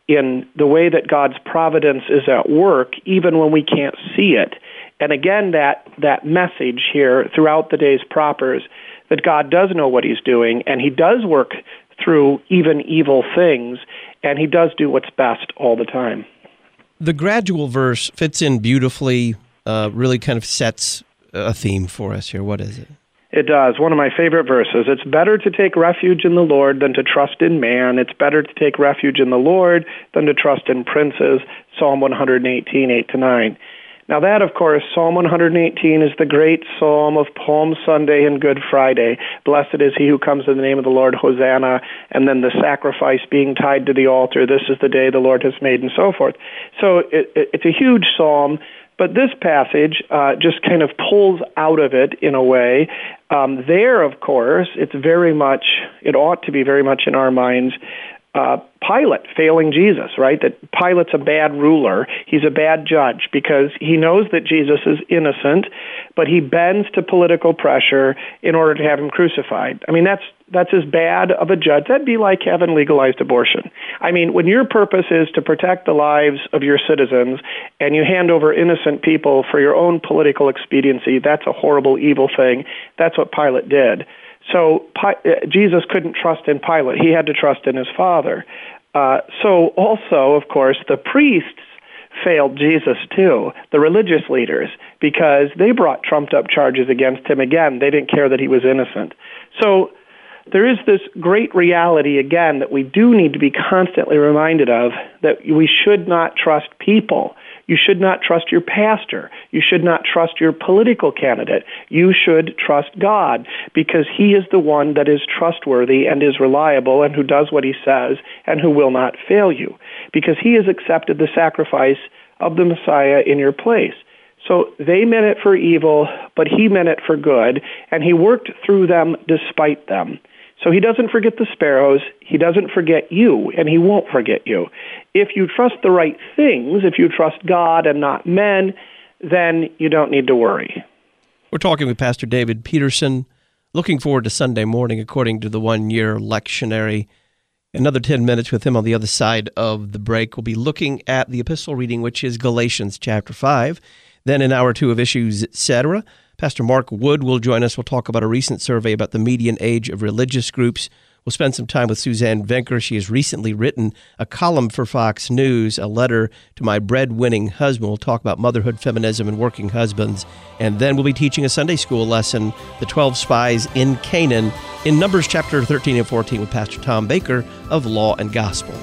in the way that God's providence is at work, even when we can't see it. And again, that, that message here throughout the days propers, that God does know what he's doing, and he does work through even evil things, and he does do what's best all the time. The gradual verse fits in beautifully, uh, really kind of sets a theme for us here. What is it? It does. One of my favorite verses. It's better to take refuge in the Lord than to trust in man. It's better to take refuge in the Lord than to trust in princes. Psalm one eighteen, eight to nine. Now that, of course, Psalm one eighteen is the great psalm of Palm Sunday and Good Friday. Blessed is he who comes in the name of the Lord, Hosanna, and then the sacrifice being tied to the altar. This is the day the Lord has made, and so forth. So it, it, it's a huge psalm. But this passage uh, just kind of pulls out of it in a way. Um, there, of course, it's very much, it ought to be very much in our minds, uh, Pilate failing Jesus, right? That Pilate's a bad ruler. He's a bad judge because he knows that Jesus is innocent, but he bends to political pressure in order to have him crucified. I mean, that's that's as bad of a judge. That'd be like having legalized abortion. I mean, when your purpose is to protect the lives of your citizens and you hand over innocent people for your own political expediency, that's a horrible, evil thing. That's what Pilate did. So Jesus couldn't trust in Pilate. He had to trust in his Father. Uh, so also, of course, the priests failed Jesus too, the religious leaders, because they brought trumped-up charges against him again. They didn't care that he was innocent. So there is this great reality, again, that we do need to be constantly reminded of, that we should not trust people. You should not trust your pastor. You should not trust your political candidate. You should trust God, because he is the one that is trustworthy and is reliable and who does what he says and who will not fail you, because he has accepted the sacrifice of the Messiah in your place. So they meant it for evil, but he meant it for good, and he worked through them despite them. So he doesn't forget the sparrows, he doesn't forget you, and he won't forget you. If you trust the right things, if you trust God and not men, then you don't need to worry. We're talking with Pastor David Peterson. Looking forward to Sunday morning, according to the one-year lectionary. Another ten minutes with him on the other side of the break. We'll be looking at the epistle reading, which is Galatians chapter five. Then in hour two of Issues, et cetera, Pastor Mark Wood will join us. We'll talk about a recent survey about the median age of religious groups. We'll spend some time with Suzanne Venker. She has recently written a column for Fox News, a letter to my breadwinning husband. We'll talk about motherhood, feminism, and working husbands. And then we'll be teaching a Sunday school lesson, The twelve Spies in Canaan, in Numbers chapter thirteen and fourteen with Pastor Tom Baker of Law and Gospel.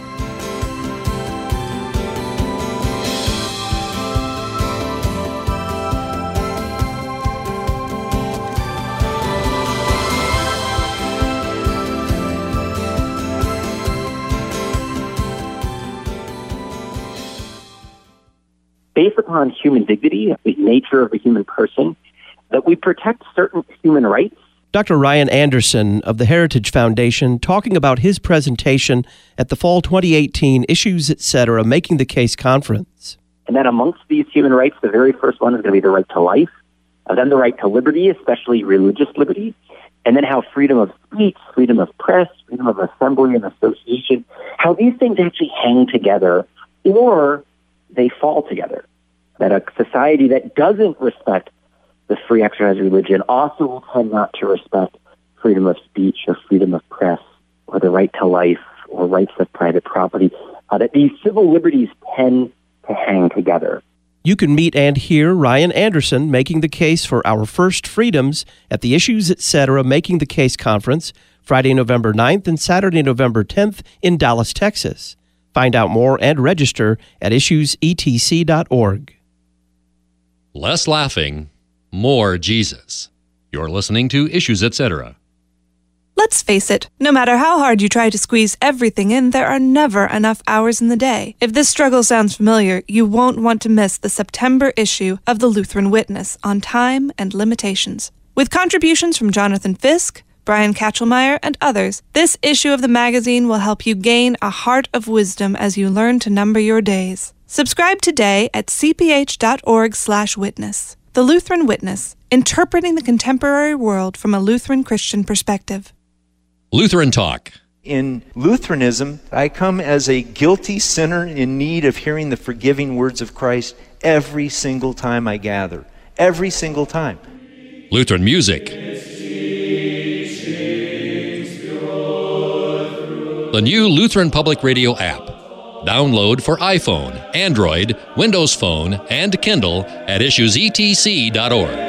Based upon human dignity, the nature of a human person, that we protect certain human rights. Doctor Ryan Anderson of the Heritage Foundation talking about his presentation at the Fall twenty eighteen Issues, et cetera, Making the Case Conference. And then amongst these human rights, the very first one is going to be the right to life, and then the right to liberty, especially religious liberty, and then how freedom of speech, freedom of press, freedom of assembly and association, how these things actually hang together, or they fall together. That a society that doesn't respect the free exercise of religion also will tend not to respect freedom of speech or freedom of press or the right to life or rights of private property. Uh, that these civil liberties tend to hang together. You can meet and hear Ryan Anderson making the case for our first freedoms at the Issues, et cetera, Making the Case Conference, Friday, November ninth and Saturday, November tenth in Dallas, Texas. Find out more and register at issues e t c dot org. Less laughing, more Jesus. You're listening to Issues, et cetera. Let's face it, no matter how hard you try to squeeze everything in, there are never enough hours in the day. If this struggle sounds familiar, you won't want to miss the September issue of the Lutheran Witness on time and limitations. With contributions from Jonathan Fisk, Brian Katchelmeyer, and others, this issue of the magazine will help you gain a heart of wisdom as you learn to number your days. Subscribe today at c p h dot org slash witness. The Lutheran Witness, interpreting the contemporary world from a Lutheran Christian perspective. Lutheran Talk. In Lutheranism, I come as a guilty sinner in need of hearing the forgiving words of Christ every single time I gather. Every single time. Lutheran music. The new Lutheran Public Radio app. Download for iPhone, Android, Windows Phone, and Kindle at issues e t c dot org.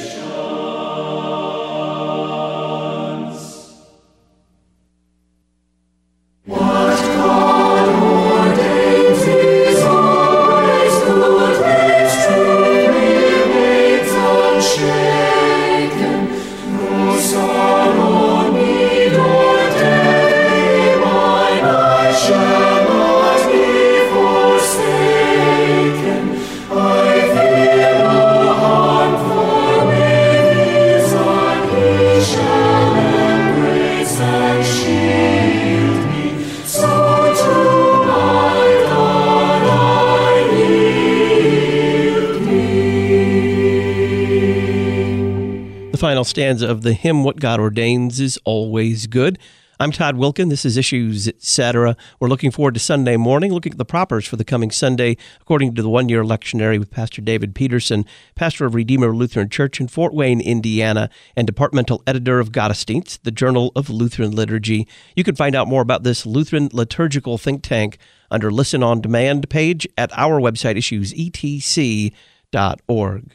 Final stanza of the hymn, What God Ordains is Always Good. I'm Todd Wilkin. This is Issues, et cetera. We're looking forward to Sunday morning, looking at the propers for the coming Sunday, according to the one-year lectionary with Pastor David Peterson, pastor of Redeemer Lutheran Church in Fort Wayne, Indiana, and departmental editor of Gottesdienst, the Journal of Lutheran Liturgy. You can find out more about this Lutheran liturgical think tank under Listen on Demand page at our website, issues e t c dot org.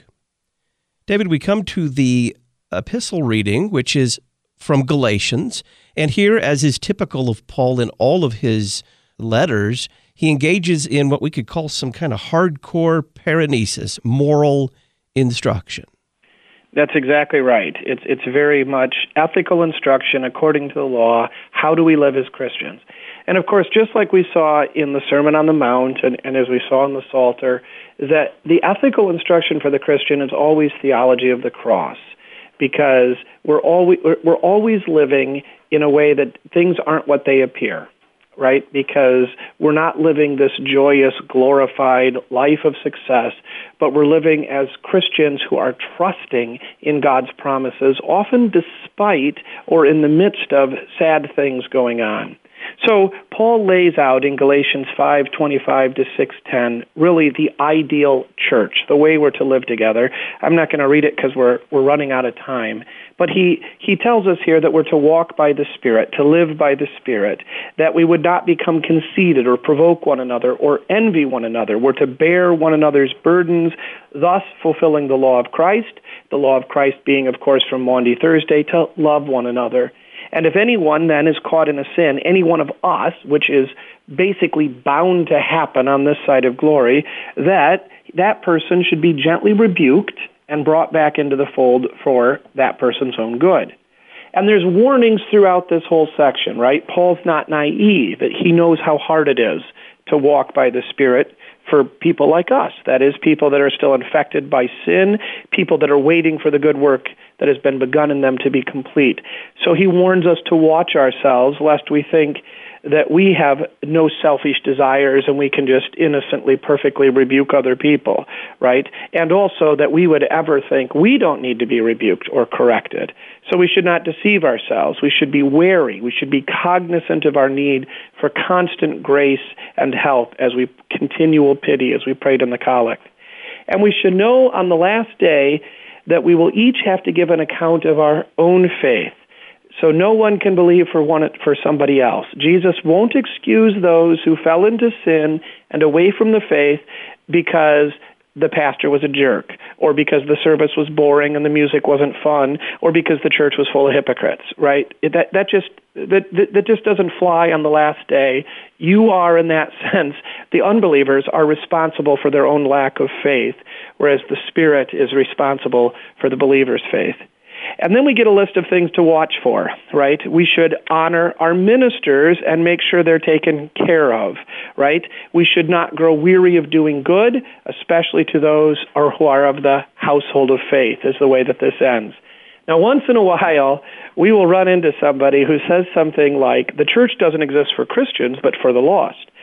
David, we come to the epistle reading, which is from Galatians. And here, as is typical of Paul in all of his letters, he engages in what we could call some kind of hardcore paranesis, moral instruction. That's exactly right. It's it's very much ethical instruction according to the law. How do we live as Christians? And of course, just like we saw in the Sermon on the Mount and, and as we saw in the Psalter, that the ethical instruction for the Christian is always theology of the cross. Because we're always we're always living in a way that things aren't what they appear, right? Because we're not living this joyous, glorified life of success, but we're living as Christians who are trusting in God's promises, often despite or in the midst of sad things going on. So Paul lays out in Galatians five twenty-five to six ten really the ideal church, the way we're to live together. I'm not going to read it because we're we're running out of time. But he, he tells us here that we're to walk by the Spirit, to live by the Spirit, that we would not become conceited or provoke one another or envy one another. We're to bear one another's burdens, thus fulfilling the law of Christ, the law of Christ being, of course, from Maundy Thursday, to love one another. And if anyone then is caught in a sin, any one of us, which is basically bound to happen on this side of glory, that that person should be gently rebuked and brought back into the fold for that person's own good. And there's warnings throughout this whole section, right? Paul's not naive. He knows how hard it is to walk by the Spirit for people like us. That is, people that are still infected by sin, people that are waiting for the good work that has been begun in them to be complete. So he warns us to watch ourselves, lest we think that we have no selfish desires and we can just innocently, perfectly rebuke other people, right? And also that we would ever think we don't need to be rebuked or corrected. So we should not deceive ourselves. We should be wary. We should be cognizant of our need for constant grace and help as we continual pity, as we prayed in the collect. And we should know on the last day that we will each have to give an account of our own faith. So no one can believe for one for somebody else. Jesus won't excuse those who fell into sin and away from the faith because the pastor was a jerk, or because the service was boring and the music wasn't fun, or because the church was full of hypocrites, right? That that just that that just doesn't fly on the last day. You are, in that sense, the unbelievers are responsible for their own lack of faith, whereas the Spirit is responsible for the believer's faith. And then we get a list of things to watch for, right? We should honor our ministers and make sure they're taken care of, right? We should not grow weary of doing good, especially to those or who are of the household of faith, is the way that this ends. Now, once in a while, we will run into somebody who says something like, the church doesn't exist for Christians, but for the lost.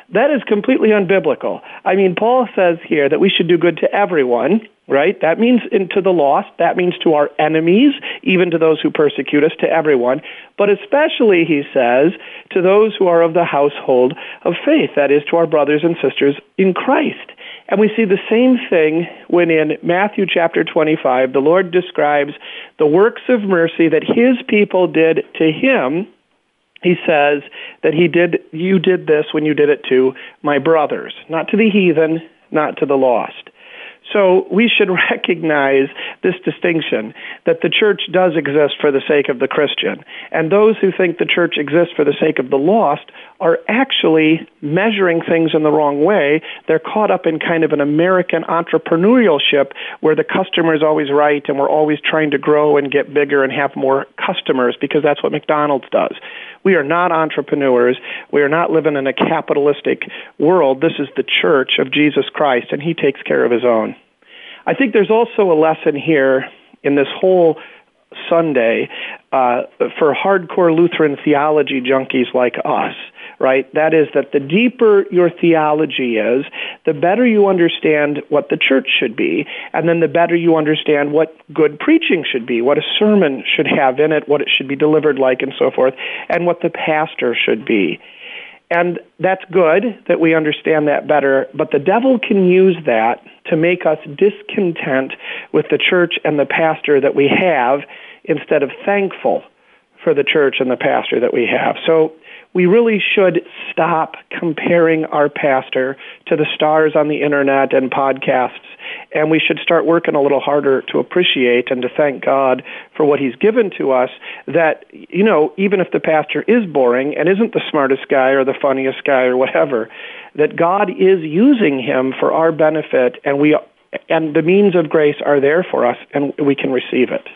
That is completely unbiblical. I mean, Paul says here that we should do good to everyone, right? That means to the lost. That means to our enemies, even to those who persecute us, to everyone. But especially, he says, to those who are of the household of faith, that is, to our brothers and sisters in Christ. And we see the same thing when in Matthew chapter twenty-five, the Lord describes the works of mercy that his people did to him. He says that he did, you did this when you did it to my brothers, not to the heathen, not to the lost. So we should recognize this distinction, that the church does exist for the sake of the Christian. And those who think the church exists for the sake of the lost are actually measuring things in the wrong way. They're caught up in kind of an American entrepreneurship where the customer is always right and we're always trying to grow and get bigger and have more customers because that's what McDonald's does. We are not entrepreneurs. We are not living in a capitalistic world. This is the church of Jesus Christ, and he takes care of his own. I think there's also a lesson here in this whole Sunday uh, for hardcore Lutheran theology junkies like us, right? That is that the deeper your theology is, the better you understand what the church should be, and then the better you understand what good preaching should be, what a sermon should have in it, what it should be delivered like, and so forth, and what the pastor should be. And that's good that we understand that better, but the devil can use that to make us discontent with the church and the pastor that we have instead of thankful for the church and the pastor that we have. So we really should stop comparing our pastor to the stars on the internet and podcasts, and we should start working a little harder to appreciate and to thank God for what he's given to us, that, you know, even if the pastor is boring and isn't the smartest guy or the funniest guy or whatever, that God is using him for our benefit, and we and the means of grace are there for us, and we can receive it.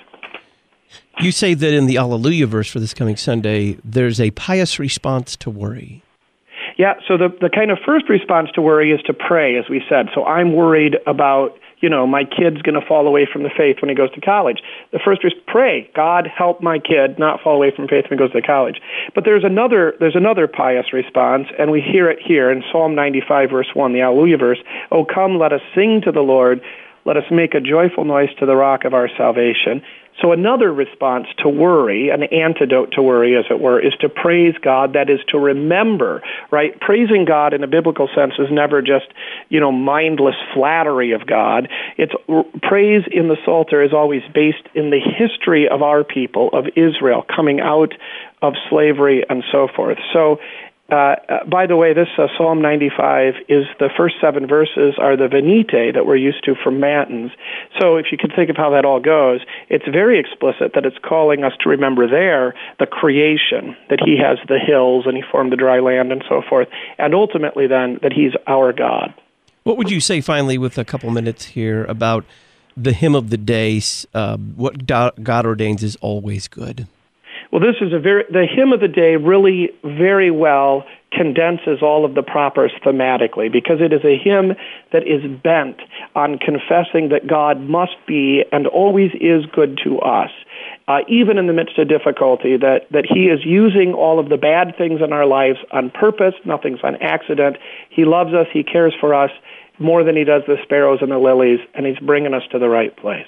You say that in the Alleluia verse for this coming Sunday, there's a pious response to worry. Yeah, so the, the kind of first response to worry is to pray, as we said. So I'm worried about, you know, my kid's going to fall away from the faith when he goes to college. The first is pray, God help my kid not fall away from faith when he goes to college. But there's another there's another pious response, and we hear it here in Psalm ninety-five, verse one, the Alleluia verse. Oh, come, let us sing to the Lord. Let us make a joyful noise to the rock of our salvation. So another response to worry, an antidote to worry, as it were, is to praise God. That is to remember, right? Praising God in a biblical sense is never just, you know, mindless flattery of God. It's praise in the Psalter is always based in the history of our people, of Israel, coming out of slavery and so forth. So Uh, by the way, this uh, Psalm ninety-five is the first seven verses are the Venite that we're used to from Matins. So if you can think of how that all goes, it's very explicit that it's calling us to remember there the creation, that he has the hills and he formed the dry land and so forth, and ultimately then that he's our God. What would you say finally with a couple minutes here about the hymn of the day, uh, what God ordains is always good? Well, this is a very, the hymn of the day really very well condenses all of the propers thematically, because it is a hymn that is bent on confessing that God must be and always is good to us, uh, even in the midst of difficulty, that, that he is using all of the bad things in our lives on purpose, nothing's on accident. He loves us, he cares for us more than he does the sparrows and the lilies, and he's bringing us to the right place.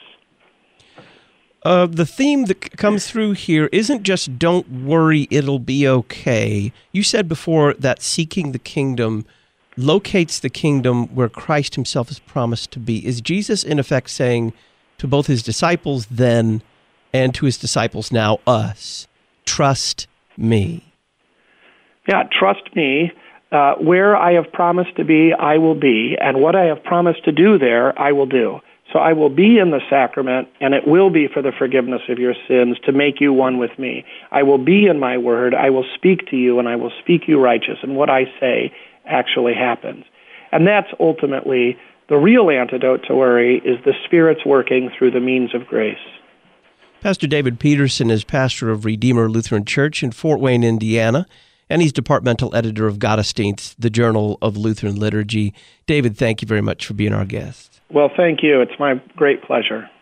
Uh, the theme that c- comes through here isn't just don't worry, it'll be okay. You said before that seeking the kingdom locates the kingdom where Christ himself is promised to be. Is Jesus in effect saying to both his disciples then and to his disciples now, us, trust me? Yeah, trust me. Uh, where I have promised to be, I will be, and what I have promised to do there, I will do. So I will be in the sacrament, and it will be for the forgiveness of your sins, to make you one with me. I will be in my word, I will speak to you, and I will speak you righteous, and what I say actually happens. And that's ultimately the real antidote to worry, is the Spirit's working through the means of grace. Pastor David Peterson is pastor of Redeemer Lutheran Church in Fort Wayne, Indiana, and he's departmental editor of Gottesdienst, the Journal of Lutheran Liturgy. David, thank you very much for being our guest. Well, thank you. It's my great pleasure.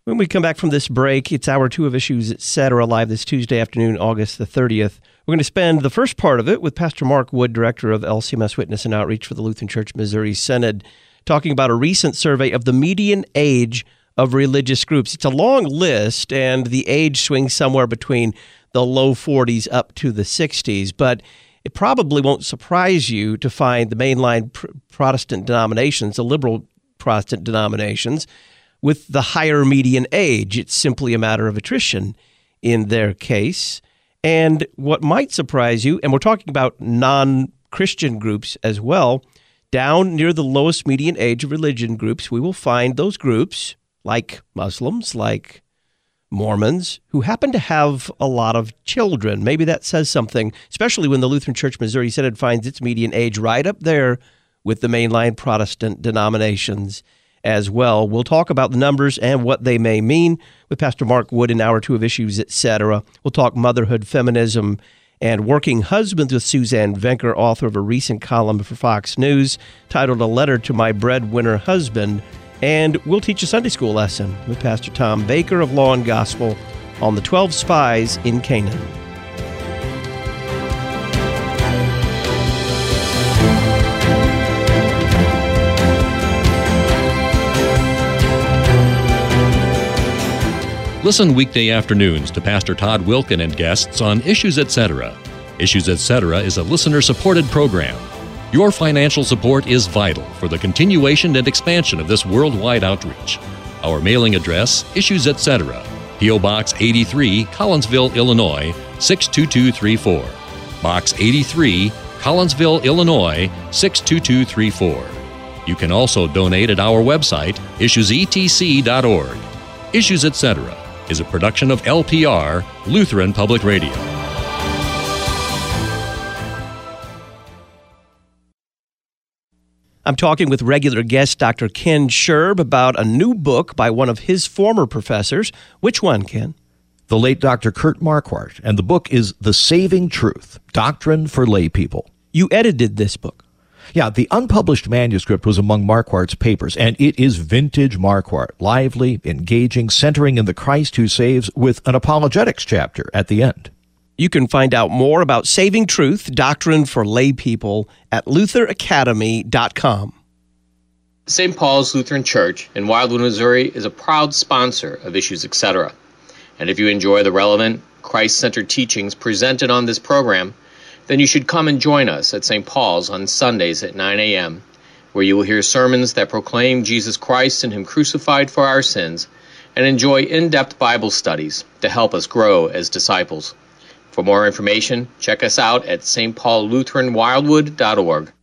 When we come back from this break, it's hour two of Issues, et cetera, live this Tuesday afternoon, August the thirtieth. We're going to spend the first part of it with Pastor Mark Wood, director of L C M S Witness and Outreach for the Lutheran Church Missouri Synod, talking about a recent survey of the median age of religious groups. It's a long list, and the age swings somewhere between the low forties up to the sixties, but it probably won't surprise you to find the mainline pr- Protestant denominations, the liberal Protestant denominations, with the higher median age. It's simply a matter of attrition in their case. And what might surprise you, and we're talking about non-Christian groups as well, down near the lowest median age of religion groups, we will find those groups like Muslims, like Mormons, who happen to have a lot of children. Maybe that says something, especially when the Lutheran Church Missouri Synod finds its median age right up there with the mainline Protestant denominations as well. We'll talk about the numbers and what they may mean with Pastor Mark Wood in hour two of Issues, et cetera. We'll talk motherhood, feminism, and working husbands with Suzanne Venker, author of a recent column for Fox News titled A Letter to My Breadwinner Husband. And we'll teach a Sunday school lesson with Pastor Tom Baker of Law and Gospel on the twelve spies in Canaan. Listen weekday afternoons to Pastor Todd Wilkin and guests on Issues, et cetera. Issues, et cetera is a listener-supported program. Your financial support is vital for the continuation and expansion of this worldwide outreach. Our mailing address, Issues, et cetera. P O. Box eighty-three, Collinsville, Illinois, six two two three four. Box eighty-three, Collinsville, Illinois, six two two three four. You can also donate at our website, issues e t c dot org. Issues, et cetera is a production of L P R, Lutheran Public Radio. I'm talking with regular guest Doctor Ken Scherb about a new book by one of his former professors. Which one, Ken? The late Doctor Kurt Marquardt, and the book is The Saving Truth, Doctrine for Lay People. You edited this book. Yeah, the unpublished manuscript was among Marquardt's papers, and it is vintage Marquardt, lively, engaging, centering in the Christ who saves, with an apologetics chapter at the end. You can find out more about Saving Truth, Doctrine for Lay People at luther academy dot com. Saint Paul's Lutheran Church in Wildwood, Missouri is a proud sponsor of Issues, et cetera. And if you enjoy the relevant, Christ-centered teachings presented on this program, then you should come and join us at Saint Paul's on Sundays at nine a.m., where you will hear sermons that proclaim Jesus Christ and Him crucified for our sins, and enjoy in-depth Bible studies to help us grow as disciples. For more information, check us out at s t paul lutheran wildwood dot org.